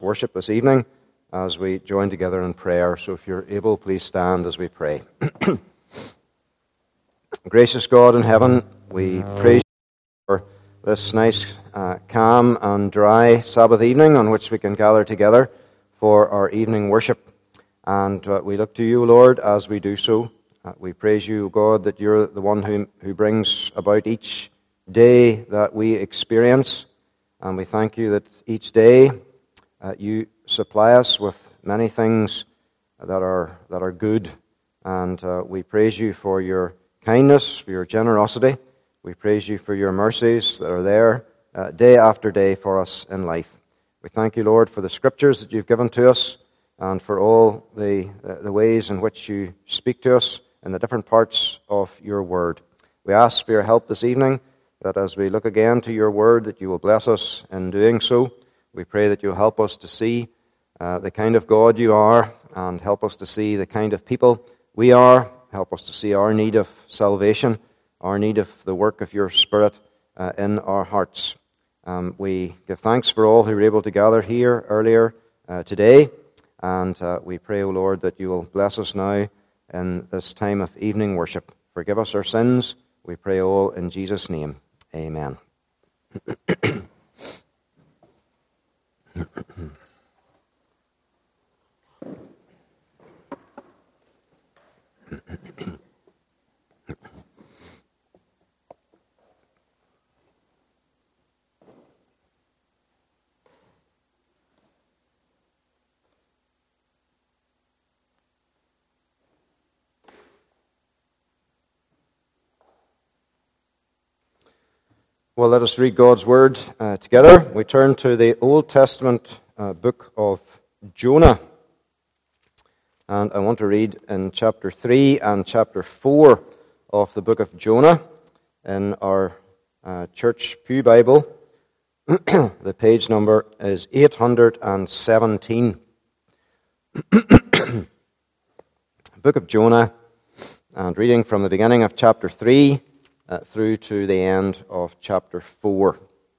worship this evening as we join together in prayer. So if you're able, please stand as we pray. Gracious God in heaven, we praise you for this nice, calm and dry Sabbath evening on which we can gather together for our evening worship. And we look to you, Lord, as we do so. We praise you, God, that you're the one who brings about each day that we experience. And we thank you that each day you supply us with many things that are good. And we praise you for your kindness, for your generosity. We praise you for your mercies that are there day after day for us in life. We thank you, Lord, for the scriptures that you've given to us and for all the ways in which you speak to us in the different parts of your word. We ask for your help this evening, that as we look again to your word, that you will bless us in doing so. We pray that you'll help us to see the kind of God you are, and help us to see the kind of people we are. Help us to see our need of salvation, our need of the work of your Spirit in our hearts. We give thanks for all who were able to gather here earlier today, and we pray, O Lord, that you will bless us now in this time of evening worship. Forgive us our sins, we pray all in Jesus' name. Amen. Well, let us read God's Word together. We turn to the Old Testament book of Jonah. And I want to read in chapter 3 and chapter 4 of the book of Jonah in our church pew Bible. The page number is 817. Book of Jonah, and reading from the beginning of chapter 3 through to the end of chapter 4.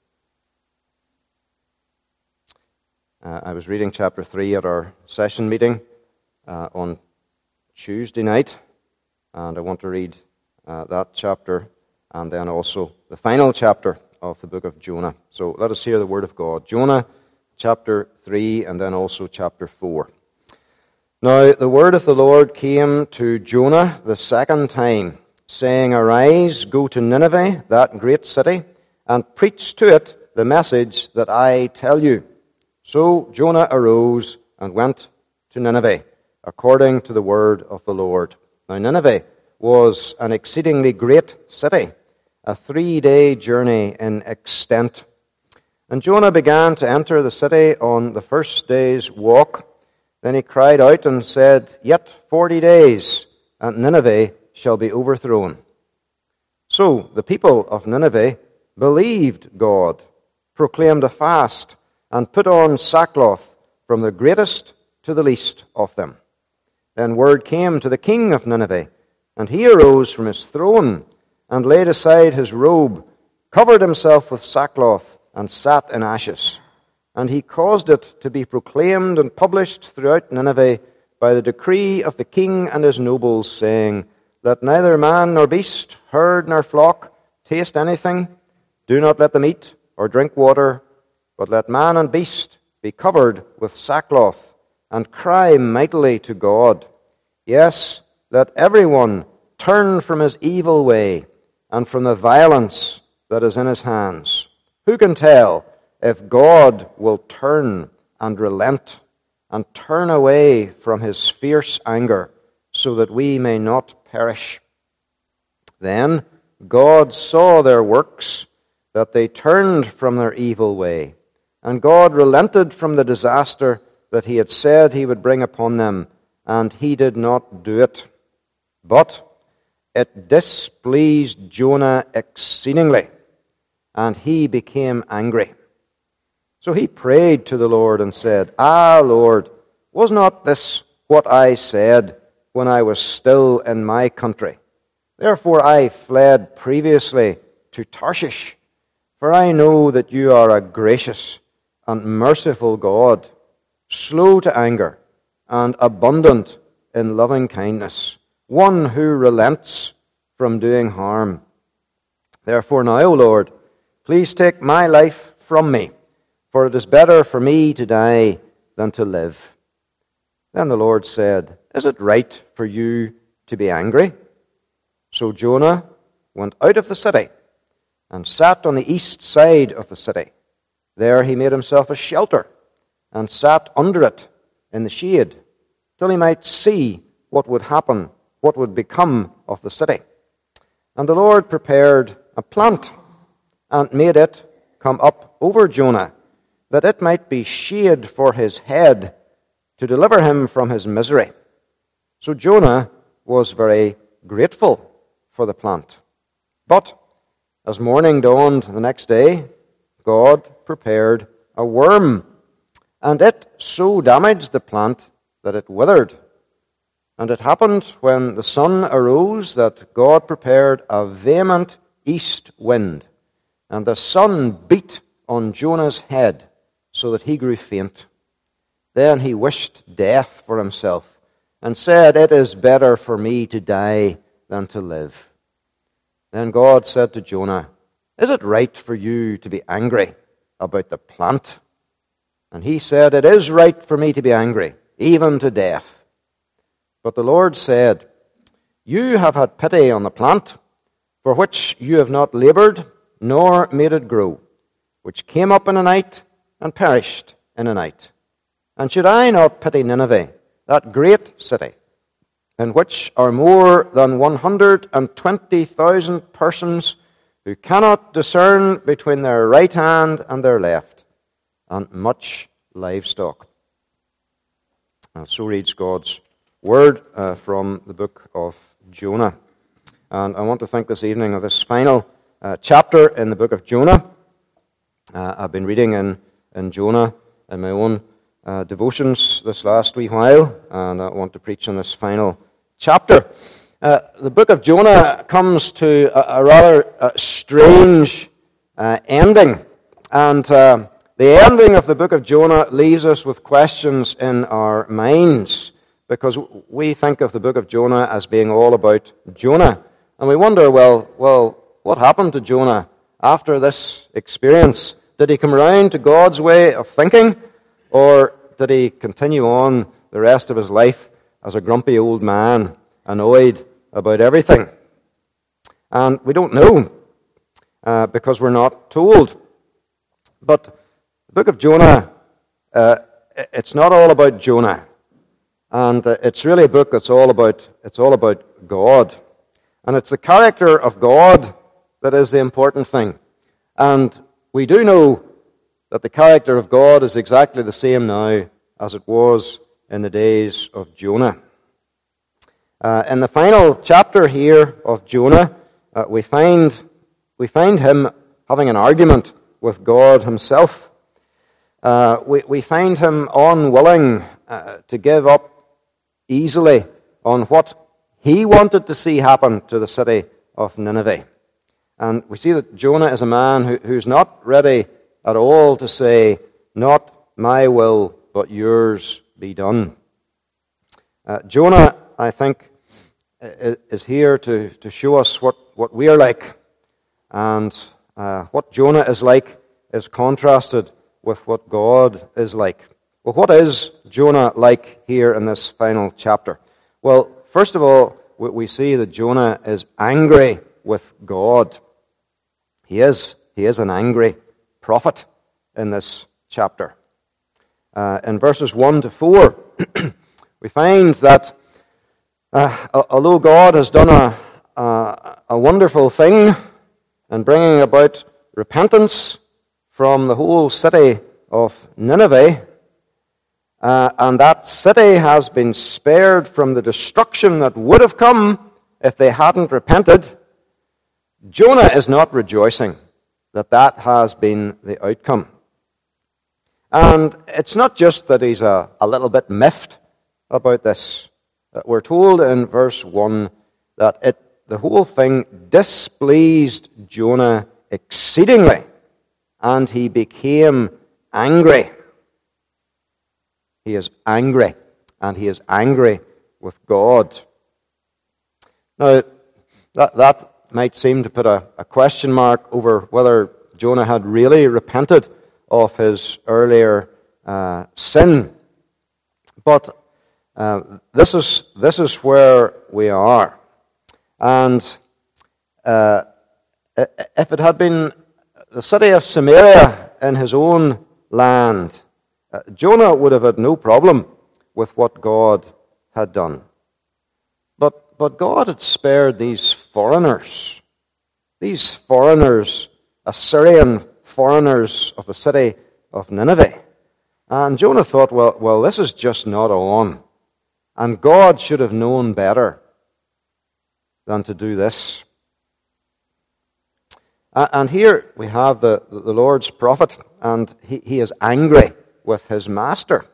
I was reading chapter 3 at our session meeting on Tuesday night, and I want to read that chapter and then also the final chapter of the book of Jonah. So let us hear the word of God. Jonah chapter 3 and then also chapter 4. Now the word of the Lord came to Jonah the second time, saying, Arise, go to Nineveh, that great city, and preach to it the message that I tell you. So Jonah arose and went to Nineveh, according to the word of the Lord. Now Nineveh was an exceedingly great city, a 3-day journey in extent. And Jonah began to enter the city on the first day's walk. Then he cried out and said, Yet 40 days, and Nineveh shall be overthrown. So the people of Nineveh believed God, proclaimed a fast, and put on sackcloth from the greatest to the least of them. Then word came to the king of Nineveh, and he arose from his throne, and laid aside his robe, covered himself with sackcloth, and sat in ashes. And he caused it to be proclaimed and published throughout Nineveh by the decree of the king and his nobles, saying, Let neither man nor beast, herd nor flock, taste anything. Do not let them eat or drink water, but let man and beast be covered with sackcloth, and cry mightily to God. Yes, let everyone turn from his evil way, and from the violence that is in his hands. Who can tell if God will turn and relent, and turn away from his fierce anger, so that we may not perish? Then God saw their works, that they turned from their evil way, and God relented from the disaster that he had said he would bring upon them, and he did not do it. But it displeased Jonah exceedingly, and he became angry. So he prayed to the Lord and said, Lord, was not this what I said when I was still in my country? Therefore I fled previously to Tarshish, for I know that you are a gracious and merciful God, slow to anger, and abundant in loving kindness, one who relents from doing harm. Therefore now, O Lord, please take my life from me, for it is better for me to die than to live." Then the Lord said, "Is it right for you to be angry?" So Jonah went out of the city and sat on the east side of the city. There he made himself a shelter and sat under it in the shade, till he might see what would happen, what would become of the city. And the Lord prepared a plant and made it come up over Jonah, that it might be shade for his head, to deliver him from his misery. So Jonah was very grateful for the plant. But as morning dawned the next day, God prepared a worm, and it so damaged the plant that it withered. And it happened when the sun arose that God prepared a vehement east wind, and the sun beat on Jonah's head so that he grew faint. Then he wished death for himself and said, "It is better for me to die than to live." Then God said to Jonah, "Is it right for you to be angry about the plant?" And he said, "It is right for me to be angry, even to death." But the Lord said, "You have had pity on the plant, for which you have not labored, nor made it grow, which came up in a night and perished in a night. And should I not pity Nineveh, that great city, in which are more than 120,000 persons who cannot discern between their right hand and their left, and much livestock?" And so reads God's word from the book of Jonah. And I want to think this evening of this final chapter in the book of Jonah. I've been reading in Jonah in my own devotions this last wee while, and I want to preach on this final chapter. The book of Jonah comes to a rather strange ending, and the ending of the book of Jonah leaves us with questions in our minds, because we think of the book of Jonah as being all about Jonah, and we wonder, well, what happened to Jonah after this experience? Did he come around to God's way of thinking, or did he continue on the rest of his life as a grumpy old man, annoyed about everything? And we don't know, because we're not told. But the book of Jonah, it's not all about Jonah, and it's really a book that's all about God, and it's the character of God that is the important thing. And we do know that the character of God is exactly the same now as it was in the days of Jonah. In the final chapter here of Jonah, we find him having an argument with God himself. We find him unwilling to give up easily on what he wanted to see happen to the city of Nineveh. And we see that Jonah is a man who's not ready at all to say, "Not my will, but yours be done." Jonah, I think, is here to show us what we are like. And what Jonah is like is contrasted with what God is like. Well, what is Jonah like here in this final chapter? Well, first of all, we see that Jonah is angry with God. He is an angry prophet in this chapter. In verses 1 to 4, we find that although God has done a wonderful thing in bringing about repentance from the whole city of Nineveh, and that city has been spared from the destruction that would have come if they hadn't repented, Jonah is not rejoicing that has been the outcome. And it's not just that he's a little bit miffed about this. We're told in verse 1 that the whole thing displeased Jonah exceedingly, and he became angry. He is angry, and he is angry with God. Now, that might seem to put a question mark over whether Jonah had really repented of his earlier sin. But this is where we are. And if it had been the city of Samaria in his own land, Jonah would have had no problem with what God had done. But God had spared these foreigners, Assyrian foreigners of the city of Nineveh. And Jonah thought, well, this is just not on. And God should have known better than to do this. And here we have the Lord's prophet, and he is angry with his master.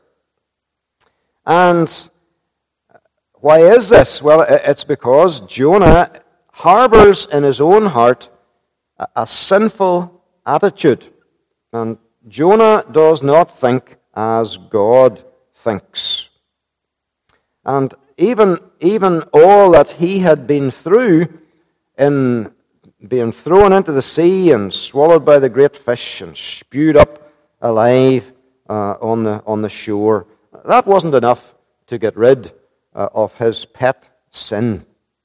And why is this? Well, it's because Jonah harbors in his own heart a sinful attitude. And Jonah does not think as God thinks. And even all that he had been through in being thrown into the sea and swallowed by the great fish and spewed up alive on the shore, that wasn't enough to get rid of his pet sin.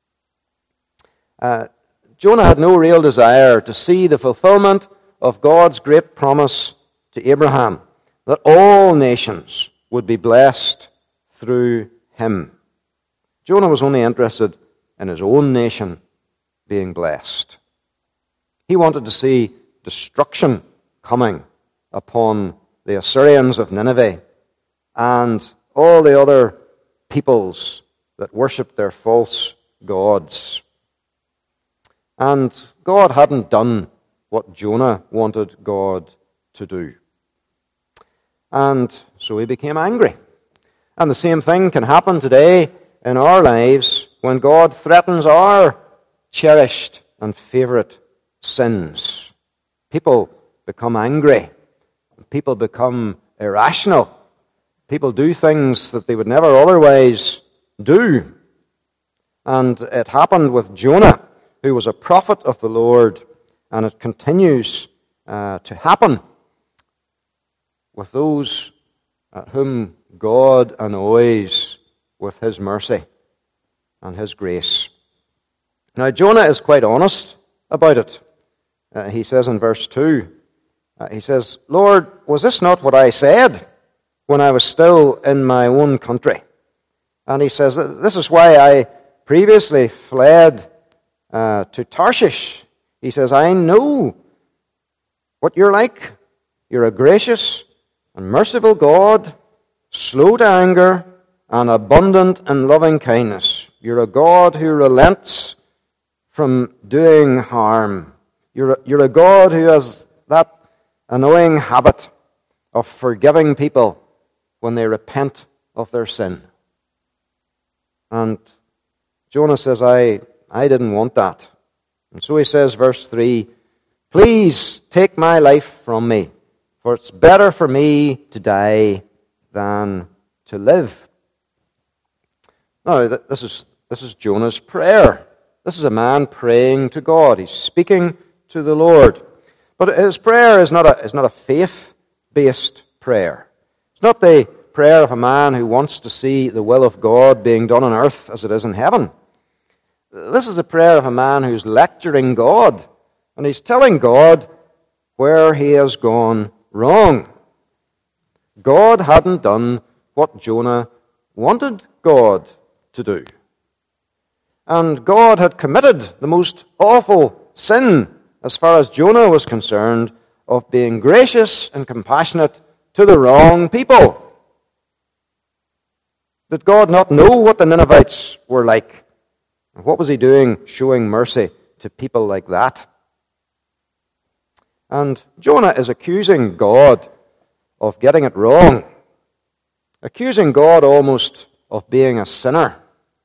Jonah had no real desire to see the fulfillment of God's great promise to Abraham, that all nations would be blessed through him. Jonah was only interested in his own nation being blessed. He wanted to see destruction coming upon the Assyrians of Nineveh and all the other peoples that worshipped their false gods. And God hadn't done what Jonah wanted God to do. And so he became angry. And the same thing can happen today in our lives when God threatens our cherished and favorite sins. People become angry. People become irrational. People do things that they would never otherwise do. And it happened with Jonah, who was a prophet of the Lord, and it continues to happen with those whom God annoys with his mercy and his grace. Now, Jonah is quite honest about it. He says in verse 2, he says, "Lord, was this not what I said when I was still in my own country?" And he says, "This is why I previously fled to Tarshish." He says, "I know what you're like. You're a gracious and merciful God, slow to anger and abundant in loving kindness. You're a God who relents from doing harm. You're a God who has that annoying habit of forgiving people when they repent of their sin." And Jonah says, I didn't want that. And so he says, verse 3, "Please take my life from me, for it's better for me to die than to live." Now, this is Jonah's prayer. This is a man praying to God. He's speaking to the Lord. But his prayer is not a faith-based prayer. It's not the prayer of a man who wants to see the will of God being done on earth as it is in heaven. This is a prayer of a man who's lecturing God, and he's telling God where he has gone wrong. God hadn't done what Jonah wanted God to do. And God had committed the most awful sin, as far as Jonah was concerned, of being gracious and compassionate to the wrong people. Did God not know what the Ninevites were like? What was he doing showing mercy to people like that? And Jonah is accusing God of getting it wrong, accusing God almost of being a sinner.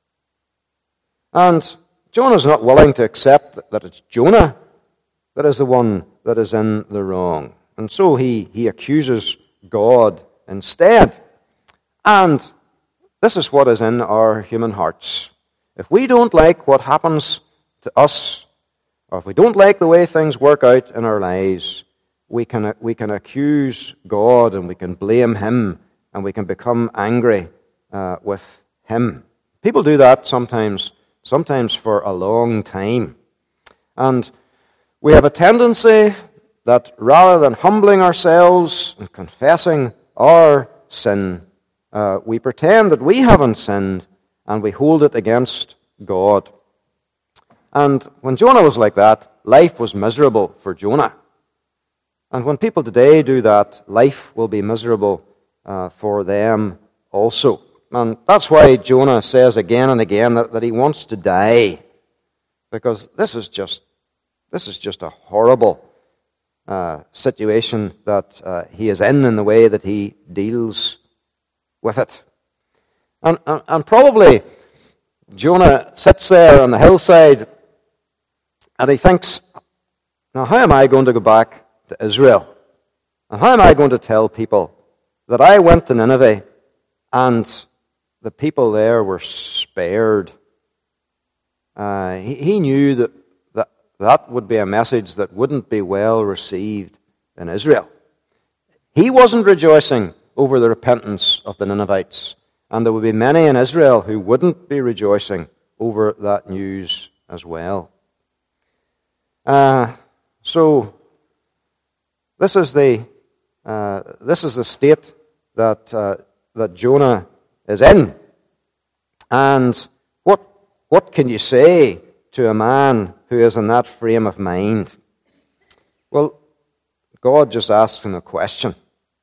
And Jonah's not willing to accept that it's Jonah that is the one that is in the wrong. And so he accuses God instead. And this is what is in our human hearts. If we don't like what happens to us, or if we don't like the way things work out in our lives, we can accuse God and we can blame Him and we can become angry with Him. People do that sometimes for a long time. And we have a tendency that rather than humbling ourselves and confessing our sin, we pretend that we haven't sinned and we hold it against God. And when Jonah was like that, life was miserable for Jonah. And when people today do that, life will be miserable for them also. And that's why Jonah says again and again that he wants to die. Because this is just a horrible situation that he is in the way that he deals with it. And probably Jonah sits there on the hillside and he thinks, now how am I going to go back to Israel? And how am I going to tell people that I went to Nineveh and the people there were spared? He knew that would be a message that wouldn't be well received in Israel. He wasn't rejoicing over the repentance of the Ninevites, and there would be many in Israel who wouldn't be rejoicing over that news as well. So this is the state that Jonah is in, and what can you say to a man who is in that frame of mind? Well, God just asks him a question.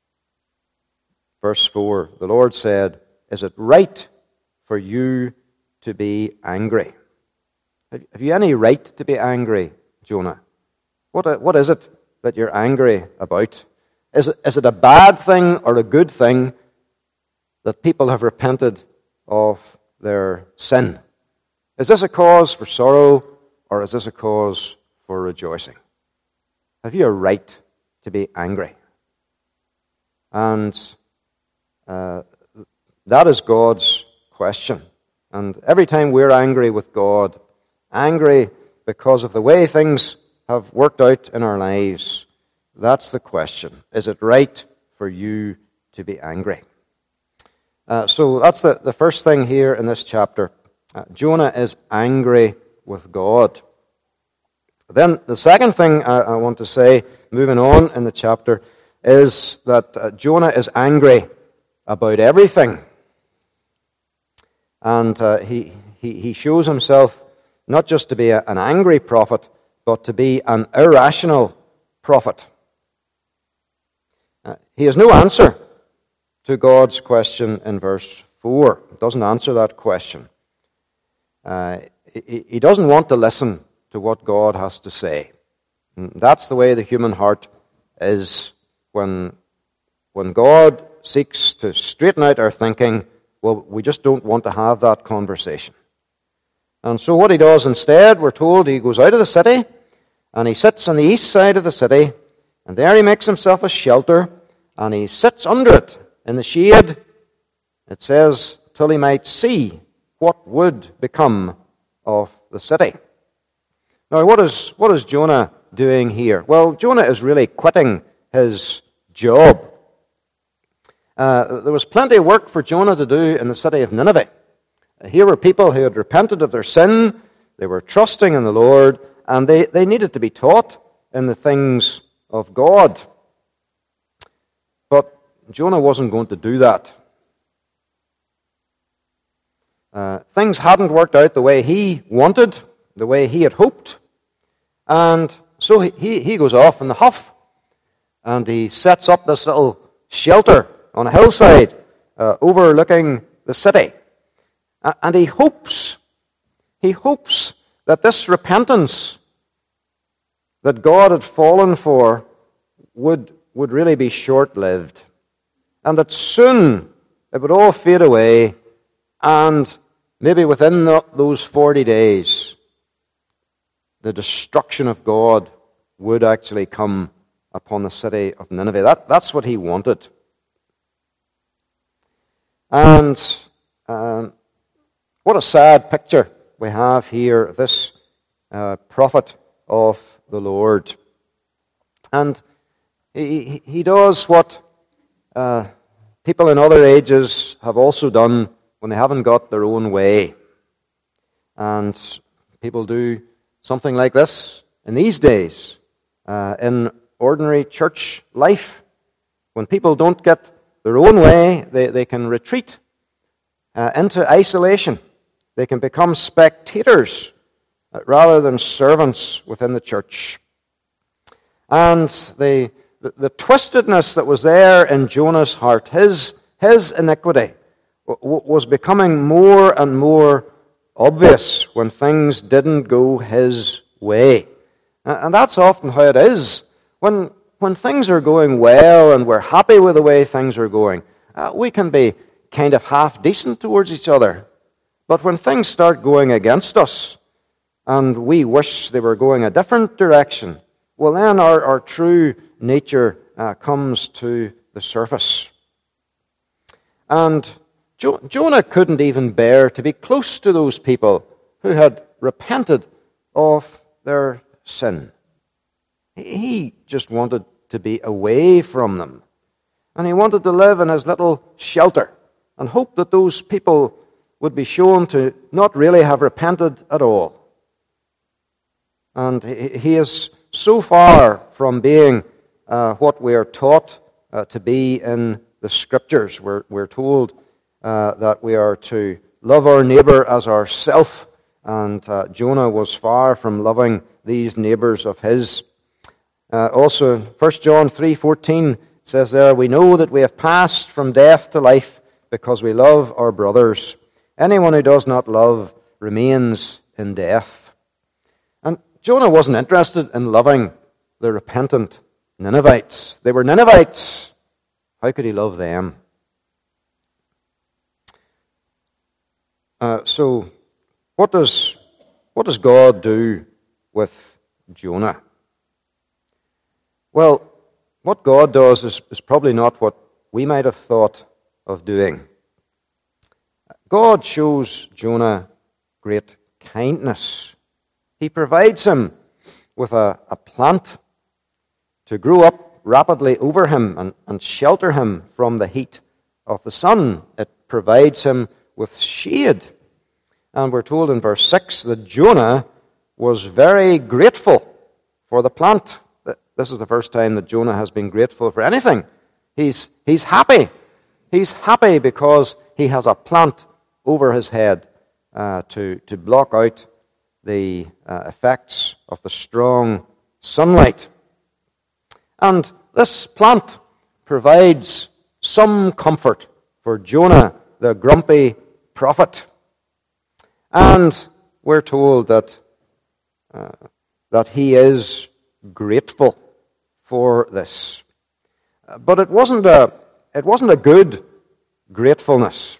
Verse 4, the Lord said, "Is it right for you to be angry?" Have you any right to be angry, Jonah? What is it that you're angry about? Is it a bad thing or a good thing that people have repented of their sin? Is this a cause for sorrow, or is this a cause for rejoicing? Have you a right to be angry? And that is God's question. And every time we're angry with God, angry because of the way things have worked out in our lives, that's the question. Is it right for you to be angry? So that's the first thing here in this chapter. Jonah is angry with God. Then the second thing I want to say, moving on in the chapter, is that Jonah is angry about everything. And he shows himself not just to be an angry prophet, but to be an irrational prophet. He has no answer to God's question in verse 4. He doesn't answer that question. He doesn't want to listen to what God has to say. And that's the way the human heart is. When God seeks to straighten out our thinking, well, we just don't want to have that conversation. And so what he does instead, we're told he goes out of the city, and he sits on the east side of the city, and there he makes himself a shelter, and he sits under it in the shade, it says, till he might see what would become of the city. Now, what is Jonah doing here? Well, Jonah is really quitting his job. There was plenty of work for Jonah to do in the city of Nineveh. Here were people who had repented of their sin, they were trusting in the Lord, and they needed to be taught in the things of God. But Jonah wasn't going to do that. Things hadn't worked out the way he wanted, the way he had hoped, and so he goes off in the huff, and he sets up this little shelter on a hillside overlooking the city. And he hopes that this repentance that God had fallen for would really be short-lived, and that soon it would all fade away, and maybe within those 40 days, the destruction of God would actually come upon the city of Nineveh. That's what he wanted. And what a sad picture we have here of this prophet of the Lord. And he does what people in other ages have also done when they haven't got their own way. And people do something like this in these days in ordinary church life. When people don't get their own way, they can retreat into isolation. They can become spectators rather than servants within the church. And the twistedness that was there in Jonah's heart, his iniquity, was becoming more and more obvious when things didn't go his way. And that's often how it is. When things are going well and we're happy with the way things are going, we can be kind of half decent towards each other. But when things start going against us and we wish they were going a different direction, well, then our true nature comes to the surface. And Jonah couldn't even bear to be close to those people who had repented of their sin. He just wanted to be away from them. And he wanted to live in his little shelter and hope that those people would be shown to not really have repented at all. And he is so far from being what we are taught to be in the Scriptures. We're told that we are to love our neighbor as ourself, and Jonah was far from loving these neighbors of his. Also, 1 John 3:14 says there, "We know that we have passed from death to life because we love our brothers. Anyone who does not love remains in death." And Jonah wasn't interested in loving the repentant Ninevites. They were Ninevites. How could he love them? So, what does God do with Jonah? Well, what God does is probably not what we might have thought of doing. God shows Jonah great kindness. He provides him with a plant to grow up rapidly over him and shelter him from the heat of the sun. It provides him with shade. And we're told in verse 6 that Jonah was very grateful for the plant. This is the first time that Jonah has been grateful for anything. He's happy. He's happy because he has a plant over his head to block out the effects of the strong sunlight. And this plant provides some comfort for Jonah, the grumpy prophet. And we're told that he is grateful for this. But it wasn't a good gratefulness.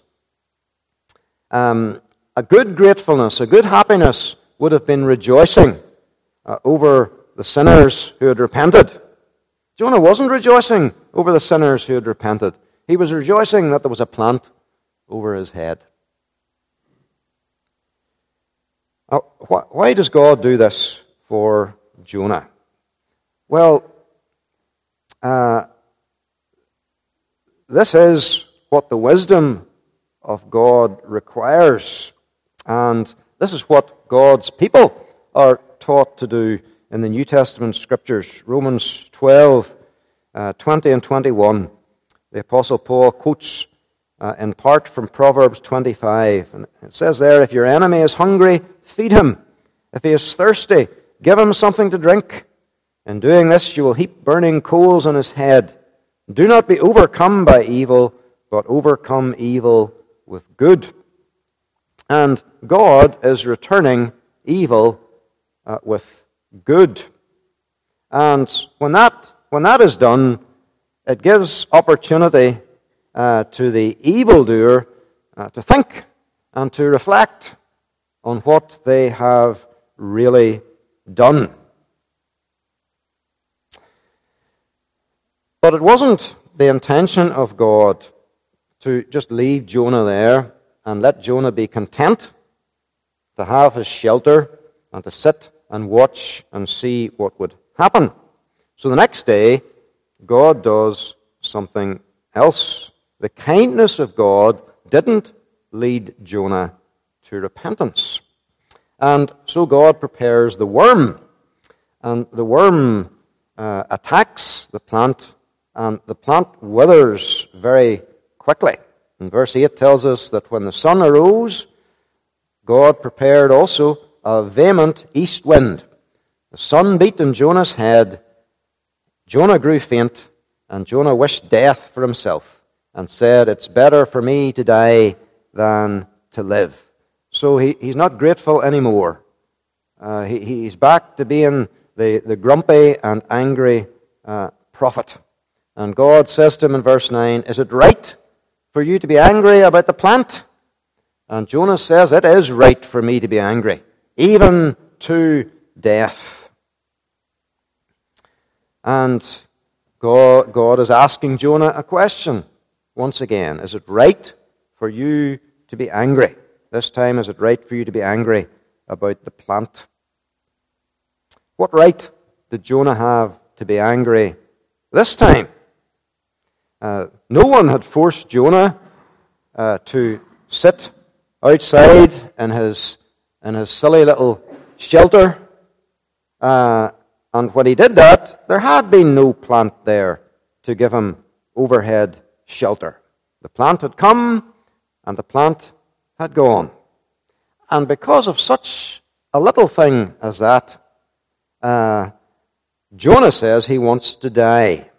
A good gratefulness, a good happiness would have been rejoicing over the sinners who had repented. Jonah wasn't rejoicing over the sinners who had repented. He was rejoicing that there was a plant over his head. Now, why does God do this for Jonah? Well, this is what the wisdom of God requires. And this is what God's people are taught to do in the New Testament Scriptures. Romans 12, 20 and 21. The Apostle Paul quotes in part from Proverbs 25. And it says there, "If your enemy is hungry, feed him. If he is thirsty, give him something to drink. In doing this, you will heap burning coals on his head. Do not be overcome by evil, but overcome evil with good." And God is returning evil with good. And when that is done, it gives opportunity to the evildoer to think and to reflect on what they have really done. But it wasn't the intention of God to just leave Jonah there and let Jonah be content to have his shelter and to sit and watch and see what would happen. So the next day, God does something else. The kindness of God didn't lead Jonah to repentance. And so God prepares the worm. And the worm attacks the plant, and the plant withers very quickly. And verse 8 tells us that when the sun arose, God prepared also a vehement east wind. The sun beat in Jonah's head. Jonah grew faint, and Jonah wished death for himself and said, "It's better for me to die than to live." So he's not grateful anymore. He's back to being the grumpy and angry prophet. And God says to him in verse 9, "Is it right for you to be angry about the plant?" And Jonah says, "It is right for me to be angry, even to death." And God is asking Jonah a question once again. Is it right for you to be angry? This time, is it right for you to be angry about the plant? What right did Jonah have to be angry this time? No one had forced Jonah to sit outside in his silly little shelter. And when he did that, there had been no plant there to give him overhead shelter. The plant had come, and the plant had gone. And because of such a little thing as that, Jonah says he wants to die.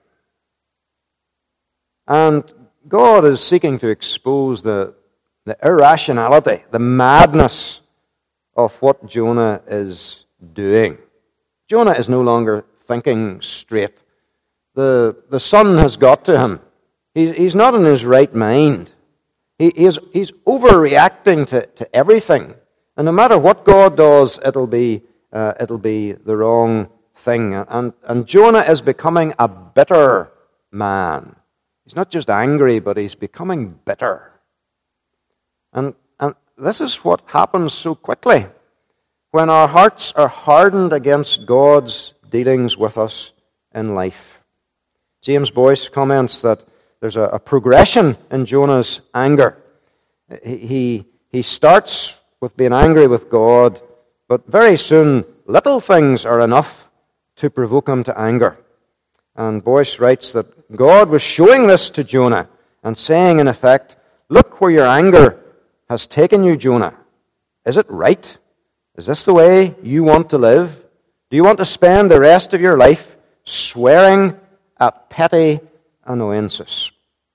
And God is seeking to expose the irrationality, the madness of what Jonah is doing. Jonah is no longer thinking straight. The sun has got to him. He's not in his right mind. He's overreacting to everything. And no matter what God does, it'll be the wrong thing. And Jonah is becoming a bitter man. He's not just angry, but he's becoming bitter. And this is what happens so quickly when our hearts are hardened against God's dealings with us in life. James Boyce comments that there's a progression in Jonah's anger. He starts with being angry with God, but very soon little things are enough to provoke him to anger. And Boyce writes that God was showing this to Jonah and saying, in effect, "Look where your anger has taken you, Jonah. Is it right? Is this the way you want to live? Do you want to spend the rest of your life swearing at petty annoyances?"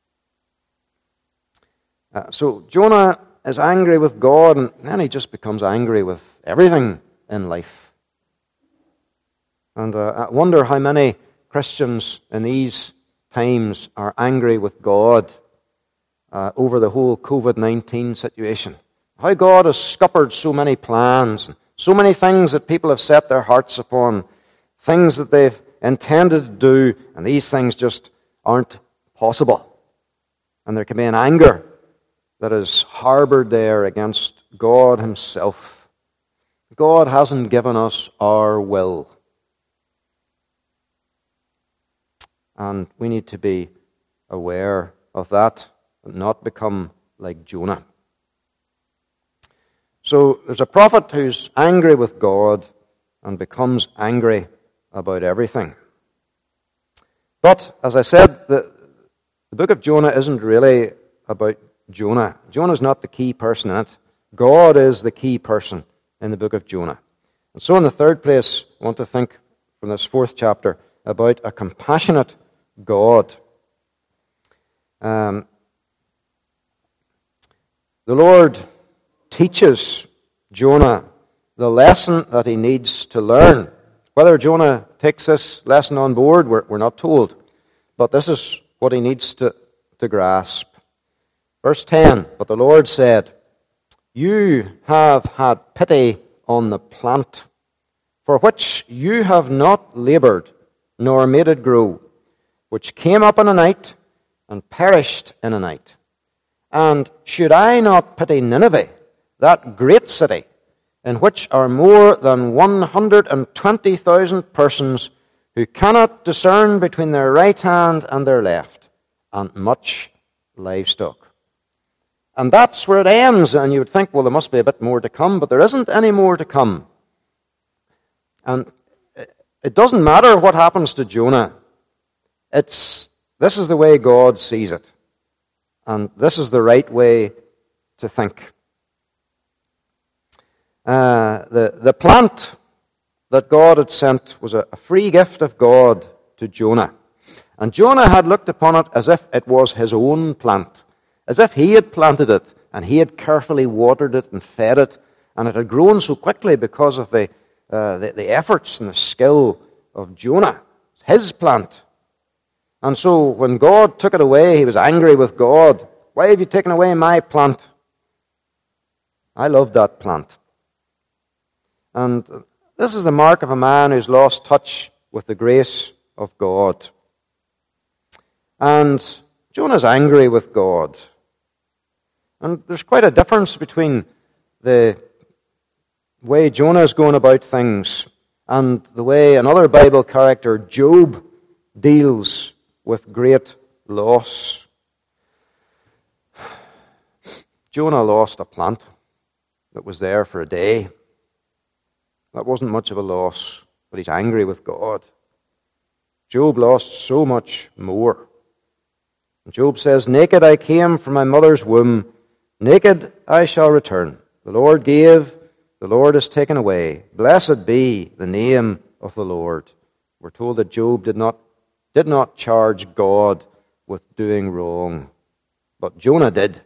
So Jonah is angry with God, and then he just becomes angry with everything in life. And I wonder how many Christians in these times are angry with God over the whole COVID-19 situation. How God has scuppered so many plans, so many things that people have set their hearts upon, things that they've intended to do, and these things just aren't possible. And there can be an anger that is harbored there against God himself. God hasn't given us our will. And we need to be aware of that and not become like Jonah. So there's a prophet who's angry with God and becomes angry about everything. But, as I said, the book of Jonah isn't really about Jonah. Jonah's not the key person in it. God is the key person in the book of Jonah. And so in the third place, I want to think from this fourth chapter about a compassionate God. The Lord teaches Jonah the lesson that he needs to learn. Whether Jonah takes this lesson on board, we're not told. But this is what he needs to grasp. Verse 10, "But the Lord said, You have had pity on the plant, for which you have not labored, nor made it grow, which came up in a night and perished in a night. And should I not pity Nineveh, that great city, in which are more than 120,000 persons who cannot discern between their right hand and their left, and much livestock. And that's where it ends, and you would think, well, there must be a bit more to come, but there isn't any more to come. And it doesn't matter what happens to Jonah. This is the way God sees it. And this is the right way to think. The plant that God had sent was a free gift of God to Jonah. And Jonah had looked upon it as if it was his own plant, as if he had planted it, and he had carefully watered it and fed it, and it had grown so quickly because of the efforts and the skill of Jonah. It's his plant. And so when God took it away, he was angry with God. Why have you taken away my plant? I loved that plant. And this is the mark of a man who's lost touch with the grace of God. And Jonah's angry with God. And there's quite a difference between the way Jonah's going about things and the way another Bible character, Job, deals with great loss. Jonah lost a plant that was there for a day. That wasn't much of a loss, but he's angry with God. Job lost so much more. Job says, "Naked I came from my mother's womb, naked I shall return. The Lord gave, the Lord has taken away. Blessed be the name of the Lord." We're told that Job did not charge God with doing wrong, but Jonah did.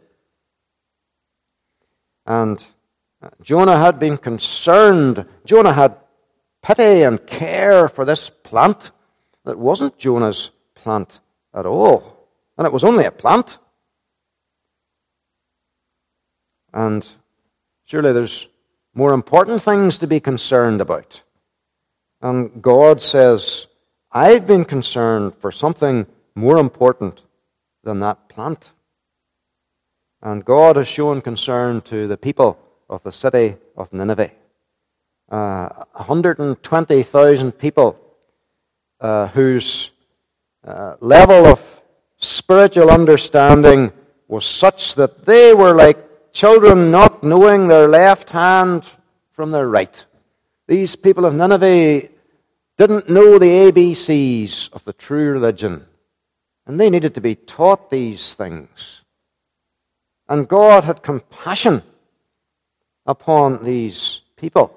And Jonah had been concerned. Jonah had pity and care for this plant that wasn't Jonah's plant at all. And it was only a plant. And surely there's more important things to be concerned about. And God says, I've been concerned for something more important than that plant. And God has shown concern to the people of the city of Nineveh. 120,000 people whose level of spiritual understanding was such that they were like children not knowing their left hand from their right. These people of Nineveh didn't know the ABCs of the true religion, and they needed to be taught these things. And God had compassion upon these people.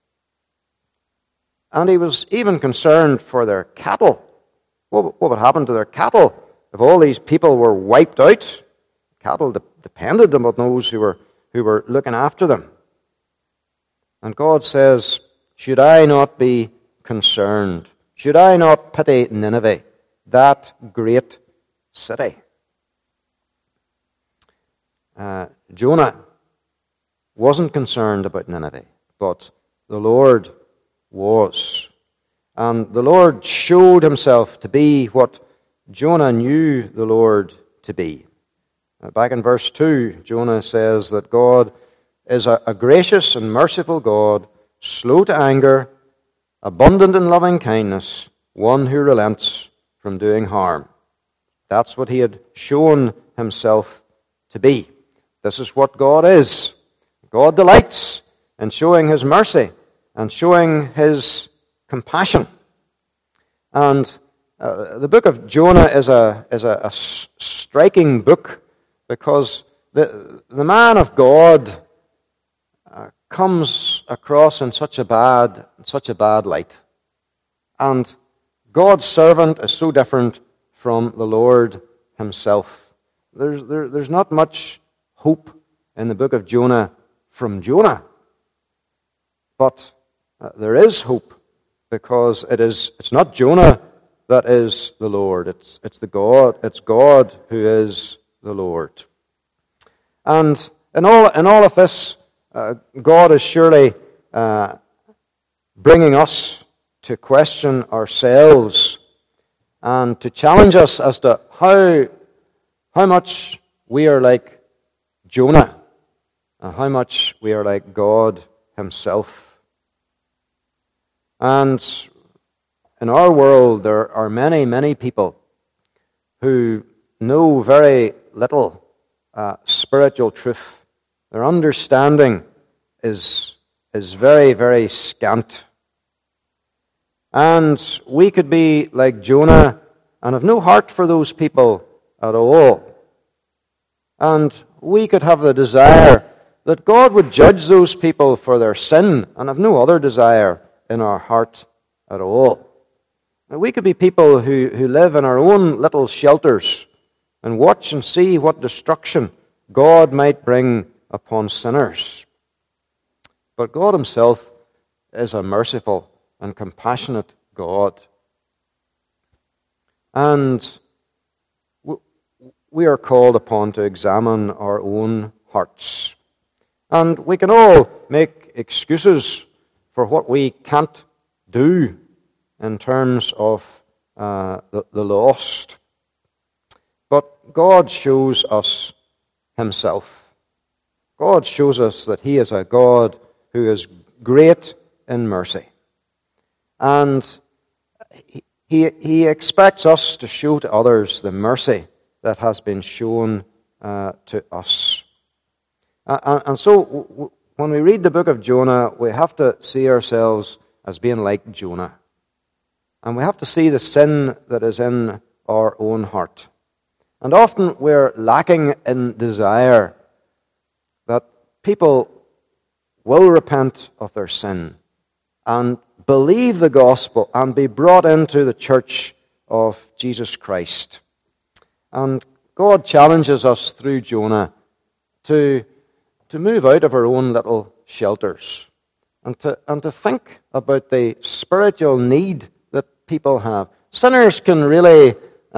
And he was even concerned for their cattle. What would happen to their cattle if all these people were wiped out? Cattle depended on those who were looking after them. And God says, should I not be concerned? Should I not pity Nineveh, that great city? Jonah wasn't concerned about Nineveh, but the Lord was. And the Lord showed himself to be what Jonah knew the Lord to be. Back in verse 2, Jonah says that God is a gracious and merciful God, slow to anger, abundant in loving kindness, one who relents from doing harm. That's what he had shown himself to be. This is what God is. God delights in showing his mercy and showing his compassion. And the book of Jonah is a striking book because the man of God comes across in such a bad light. And God's servant is so different from the Lord himself. There's not much hope in the book of Jonah from Jonah. But there is hope because it's not Jonah that is the Lord. It's God who is the Lord. And in all of this, God is surely bringing us to question ourselves and to challenge us as to how much we are like Jonah, and how much we are like God himself. And in our world, there are many, many people who know very little spiritual truth. Their understanding is very, very scant. And we could be like Jonah and have no heart for those people at all. And we could have the desire that God would judge those people for their sin and have no other desire in our heart at all. We could be people who live in our own little shelters and watch and see what destruction God might bring upon sinners. But God himself is a merciful and compassionate God. And we are called upon to examine our own hearts. And we can all make excuses for what we can't do in terms of the lost. But God shows us himself. God shows us that he is a God who is great in mercy. And he expects us to show to others the mercy that has been shown to us. And so when we read the book of Jonah, we have to see ourselves as being like Jonah. And we have to see the sin that is in our own heart. And often we're lacking in desire that people will repent of their sin and believe the gospel and be brought into the church of Jesus Christ. And God challenges us through Jonah to move out of our own little shelters and to think about the spiritual need that people have. Sinners can really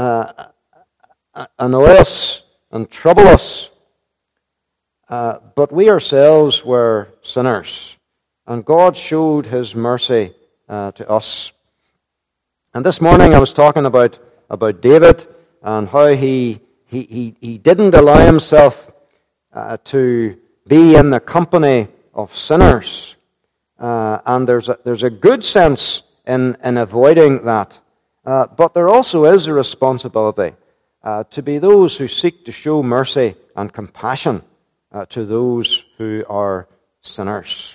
annoy us and trouble us, but we ourselves were sinners, and God showed his mercy to us. And this morning I was talking about David and how he didn't allow himself to be in the company of sinners. And there's a good sense in avoiding that. But there also is a responsibility to be those who seek to show mercy and compassion to those who are sinners.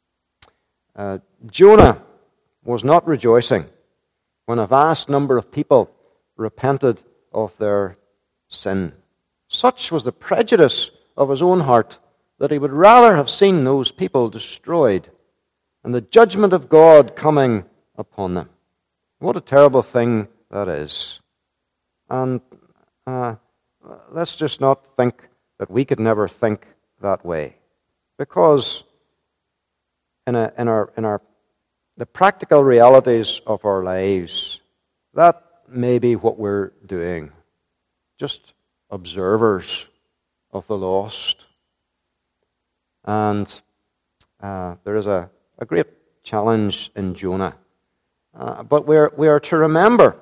Jonah was not rejoicing when a vast number of people repented of their sin. Such was the prejudice of his own heart that he would rather have seen those people destroyed and the judgment of God coming upon them. What a terrible thing that is. And let's just not think that we could never think that way, because in the practical realities of our lives, that may be what we're doing, just observers of the lost. And there is a great challenge in Jonah. But we are to remember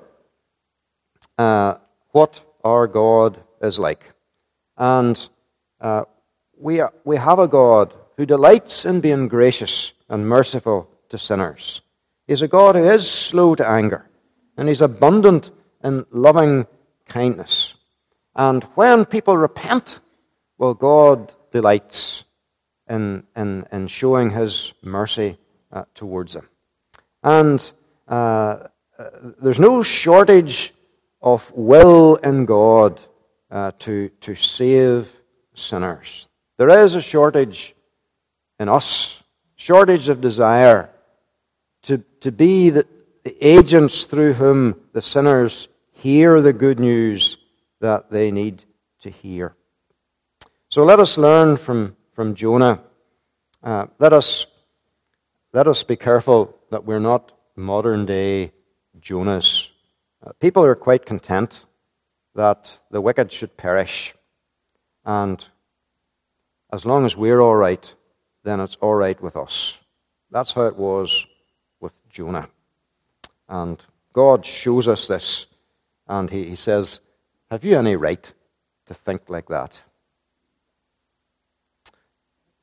what our God is like. And we have a God who delights in being gracious and merciful to sinners. He's a God who is slow to anger, and he's abundant in loving kindness. And when people repent, well, God delights in showing his mercy towards them. And there's no shortage of will in God to save sinners. There is a shortage in us, shortage of desire to be the agents through whom the sinners hear the good news that they need to hear. So let us learn from Jonah. Let us be careful that we're not modern day Jonahs. People are quite content that the wicked should perish, and as long as we're all right, then it's all right with us. That's how it was with Jonah. And God shows us this, and he says, have you any right to think like that?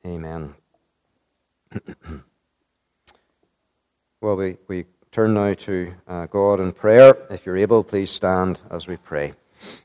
Amen. Well, we turn now to God in prayer. If you're able, please stand as we pray.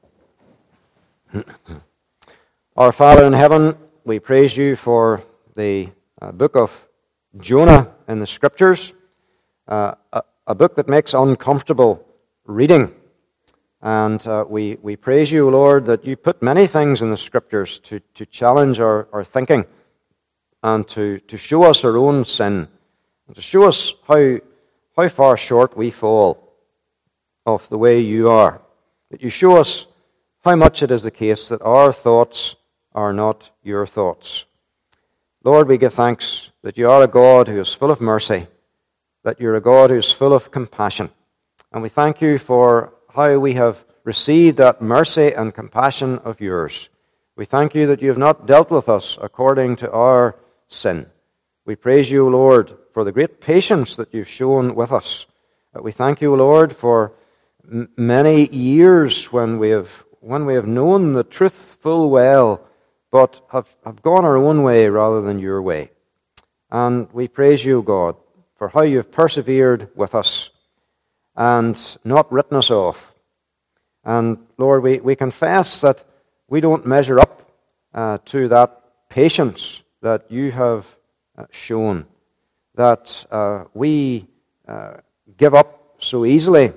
Our Father in heaven, we praise you for the book of Jonah in the Scriptures, a book that makes uncomfortable reading. And we praise you, Lord, that you put many things in the Scriptures to challenge our thinking and to show us our own sin, and to show us how far short we fall of the way you are. That you show us how much it is the case that our thoughts are not your thoughts. Lord, we give thanks that you are a God who is full of mercy, that you're a God who is full of compassion. And we thank you for how we have received that mercy and compassion of yours. We thank you that you have not dealt with us according to our sin. We praise you, Lord, for the great patience that you've shown with us. We thank you, Lord, for many years when we have known the truth full well, but have gone our own way rather than your way. And we praise you, God, for how you have persevered with us and not written us off. And Lord, we confess that we don't measure up to that patience that you have shown, that we give up so easily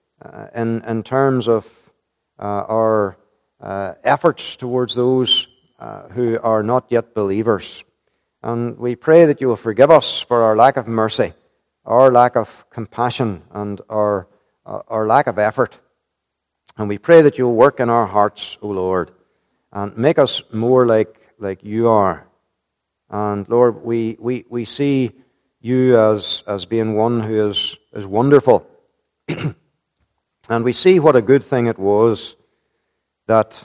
in terms of our efforts towards those who are not yet believers. And we pray that you will forgive us for our lack of mercy, our lack of compassion, and our lack of effort. And we pray that you will work in our hearts, O Lord, and make us more like you are. And Lord, we see you as being one who is wonderful. And we see what a good thing it was that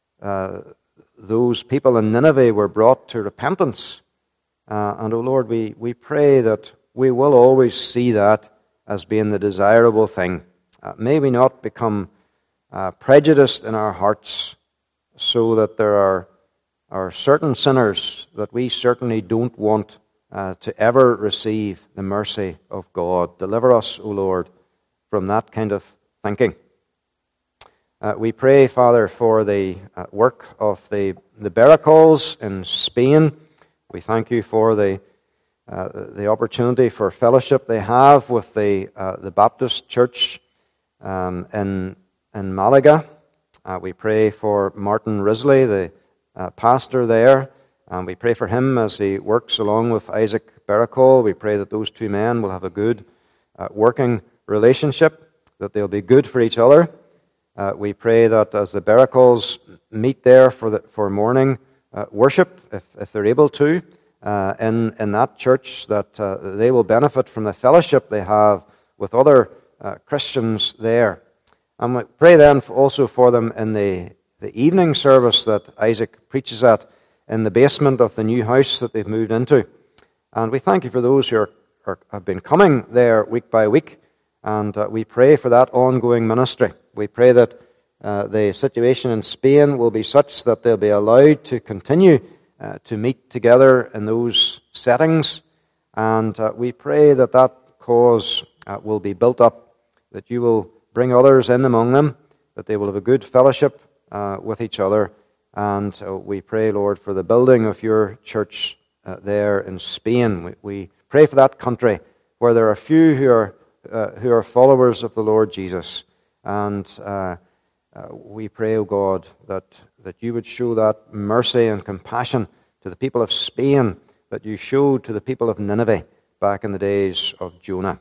those people in Nineveh were brought to repentance. And, O Lord, we pray that we will always see that as being the desirable thing. May we not become prejudiced in our hearts so that there are certain sinners that we certainly don't want to ever receive the mercy of God. Deliver us, O Lord, from that kind of thinking. We pray, Father, for the work of the Beracals in Spain. We thank you for the opportunity for fellowship they have with the Baptist Church in Malaga. We pray for Martin Risley, the pastor there, and we pray for him as he works along with Isaac Beracal. We pray that those two men will have a good working relationship, that they'll be good for each other. We pray that as the Beracals meet there for morning worship, if they're able to, in that church, that they will benefit from the fellowship they have with other Christians there. And we pray then also for them in the evening service that Isaac preaches at in the basement of the new house that they've moved into. And we thank you for those who have been coming there week by week, and we pray for that ongoing ministry. We pray that the situation in Spain will be such that they'll be allowed to continue to meet together in those settings, and we pray that that cause will be built up, that you will bring others in among them, that they will have a good fellowship with each other. And we pray, Lord, for the building of your church there in Spain. We pray for that country where there are few who are followers of the Lord Jesus. And we pray, O God, that you would show that mercy and compassion to the people of Spain that you showed to the people of Nineveh back in the days of Jonah.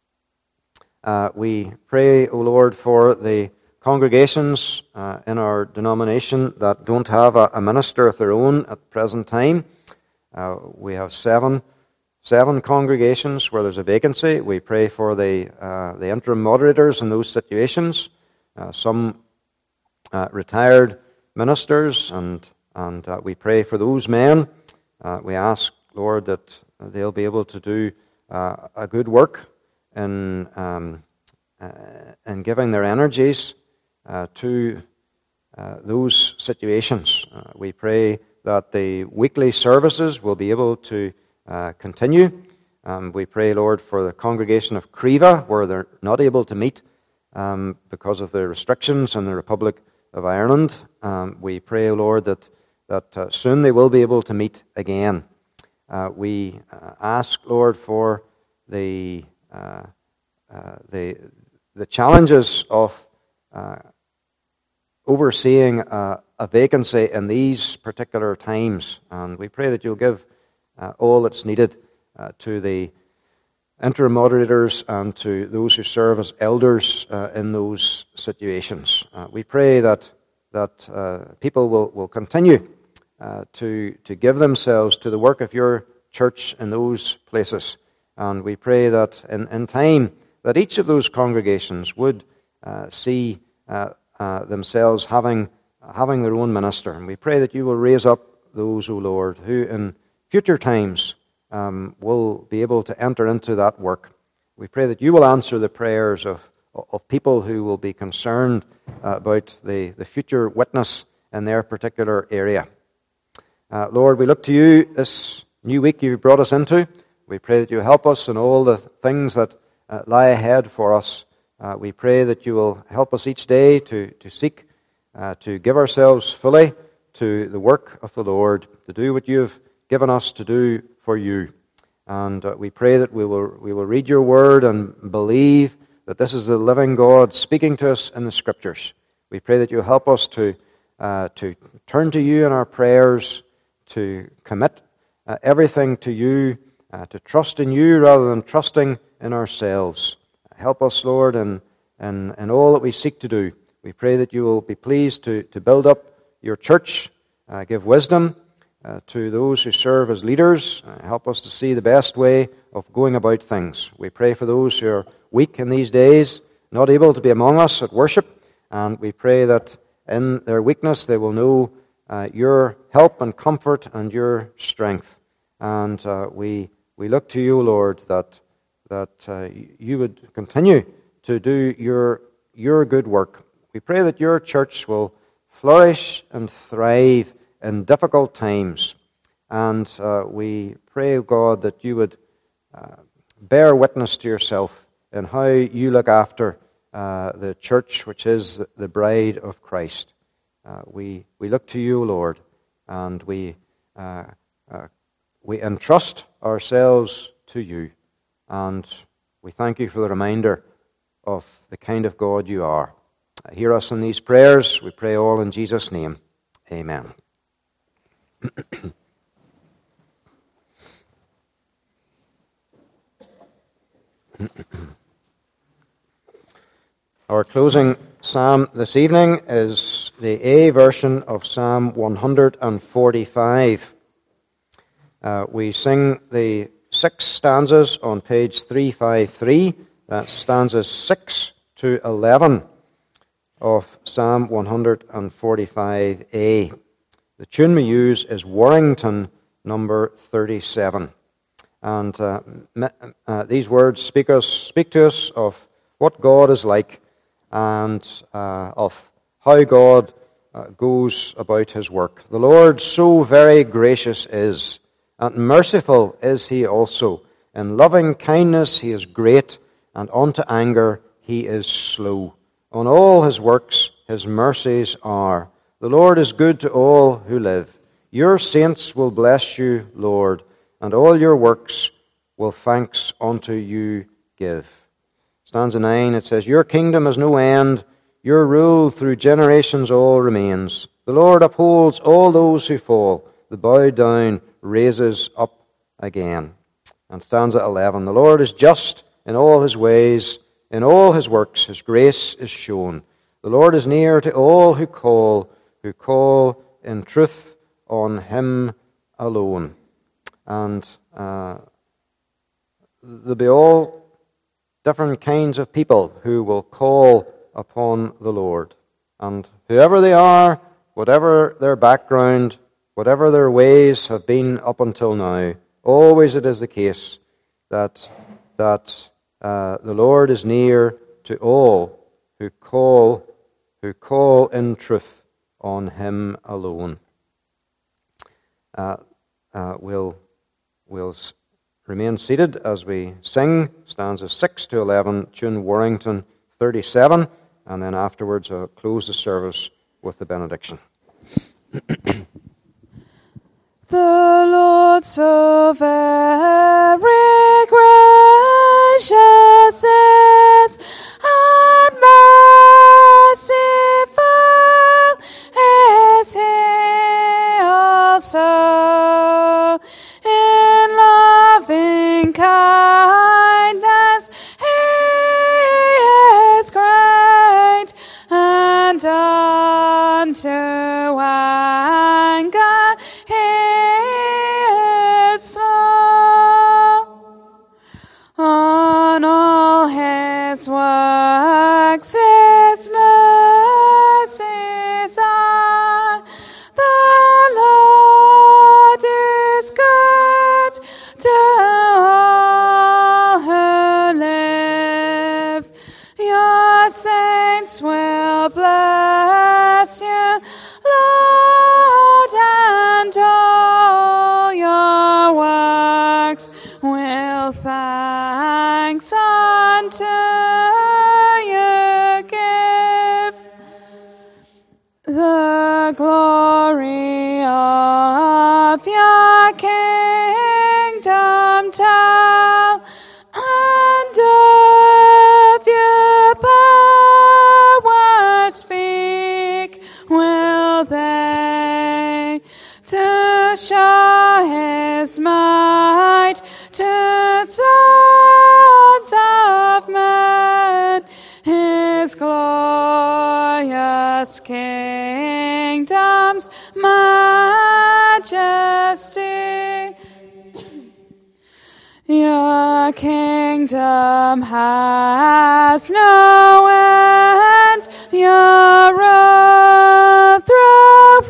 We pray, O Lord, for the congregations in our denomination that don't have a minister of their own at the present time. We have seven congregations where there's a vacancy. We pray for the interim moderators in those situations. Some retired ministers, and we pray for those men. We ask, Lord, that they'll be able to do a good work in giving their energies to those situations. We pray that the weekly services will be able to continue. We pray, Lord, for the congregation of Creva, where they're not able to meet because of the restrictions in the Republic of Ireland. We pray, Lord, that soon they will be able to meet again. We ask, Lord, for the challenges of overseeing a vacancy in these particular times, and we pray that you'll give all that's needed to the interim moderators and to those who serve as elders in those situations. We pray that people will continue to give themselves to the work of your church in those places. And we pray that in time that each of those congregations would see themselves having their own minister. And we pray that you will raise up those, O Lord, who in future times will be able to enter into that work. We pray that you will answer the prayers of people who will be concerned about the future witness in their particular area. Lord, we look to you this new week you've brought us into. We pray that you help us in all the things that lie ahead for us. We pray that you will help us each day to seek to give ourselves fully to the work of the Lord, to do what you have given us to do for you. And we pray that we will read your word and believe that this is the living God speaking to us in the Scriptures. We pray that you help us to turn to you in our prayers, to commit everything to you, to trust in you rather than trusting in ourselves. Help us, Lord, in all that we seek to do. We pray that you will be pleased to build up your church, give wisdom to those who serve as leaders. Help us to see the best way of going about things. We pray for those who are weak in these days, not able to be among us at worship, and we pray that in their weakness they will know your help and comfort and your strength. And we look to you, Lord, that you would continue to do your good work. We pray that your church will flourish and thrive in difficult times. And we pray, God, that you would bear witness to yourself in how you look after the church, which is the bride of Christ. We look to you, Lord, and we entrust ourselves to you. And we thank you for the reminder of the kind of God you are. Hear us in these prayers. We pray all in Jesus' name. Amen. Our closing psalm this evening is the A version of Psalm 145. We sing the 6 stanzas on page 353. That's stanzas 6 to 11 of Psalm 145a. The tune we use is Warrington number 37. And these words speak to us of what God is like and of how God goes about his work. The Lord so very gracious is, and merciful is he also. In loving kindness he is great, and unto anger he is slow. On all his works his mercies are. The Lord is good to all who live. Your saints will bless you, Lord, and all your works will thanks unto you give. Stanza 9, it says, Your kingdom has no end, your rule through generations all remains. The Lord upholds all those who fall, the bowed down raises up again. And stanza 11, the Lord is just in all his ways, in all his works his grace is shown. The Lord is near to all who call in truth on him alone. And there'll be all different kinds of people who will call upon the Lord. And whoever they are, whatever their background, whatever their ways have been up until now, always it is the case that the Lord is near to all who call in truth on him alone. we'll remain seated as we sing stanzas 6 to 11, tune Warrington 37, and then afterwards I'll close the service with the benediction. The Lord so very gracious is, and merciful is He also. In loving kindness He is great, and unto anger He is slow. On all His works His mercies are. The Lord is good to all who live. Your saints will bless you, Lord, and all your works will thanks unto you give. The glory of your kingdom tell, and of your power speak will they, to show His might to sons of men, His glorious kingdom's majesty. Your kingdom has no end, your rule through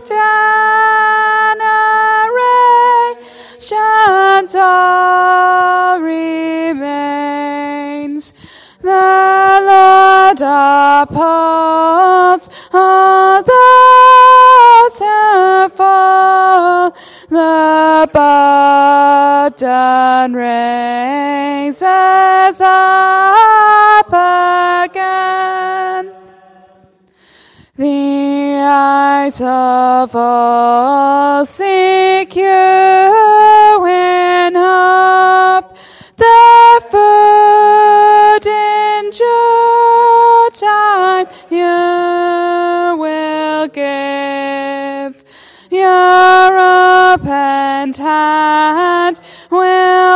generations all remains. The Lord upholds all those who fall, the burden raises up again. The eyes of all seek you in hope, the food in due time you will give. Your opened hand will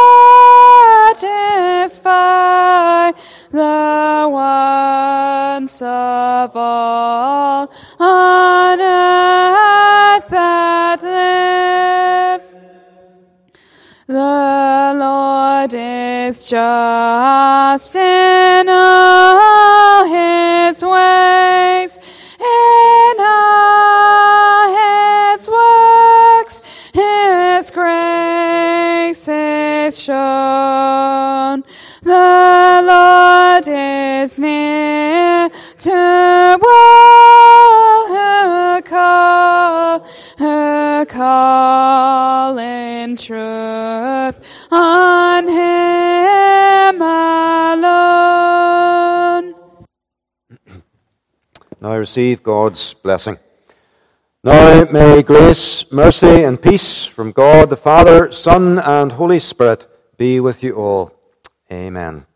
satisfy the wants of all on earth that live. The Lord is just in all His ways, in all His works, His grace is shown. The Lord is near to all who call in truth on Him alone. Now receive God's blessing. Now may grace, mercy, and peace from God the Father, Son, and Holy Spirit be with you all. Amen.